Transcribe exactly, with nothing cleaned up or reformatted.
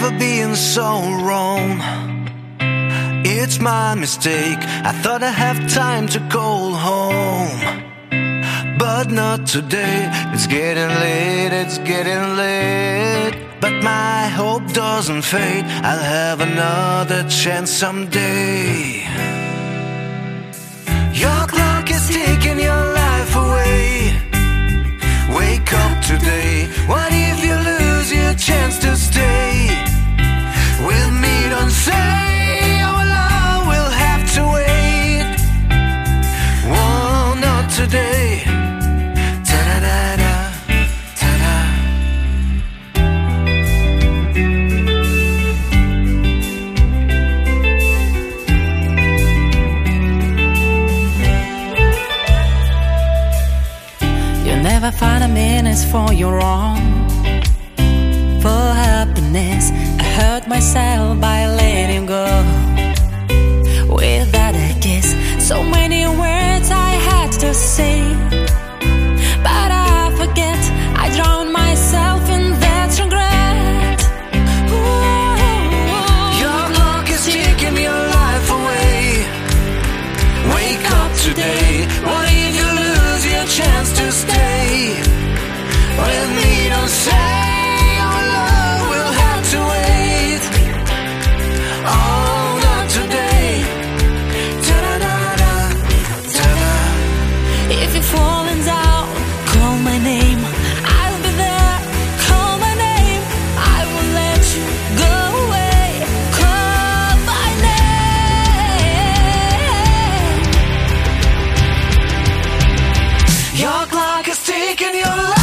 never been so wrong. It's my mistake. I thought I have time to go home, but not today. It's getting late, it's getting late, but my hope doesn't fade. I'll have another chance someday. Your clock is taking your life away. Wake up today. What if you lose your chance to stay with me? Don't say our love will have to wait. Whoa, not today. Ta-da-da-da, ta-da. You never find a minute for your wrong, for happiness. I hurt myself by letting go. Without a kiss, so many words I had to say, but I forget. I drown myself in that regret. Ooh. Your clock is taking your life away. Wake up today. What if you lose your chance to stay with me? Don't say our love will have to wait. Oh, not today. Ta-da-da-da, ta-da. If you're falling down, call my name. I'll be there. Call my name. I won't let you go away. Call my name. Your clock is taking your life.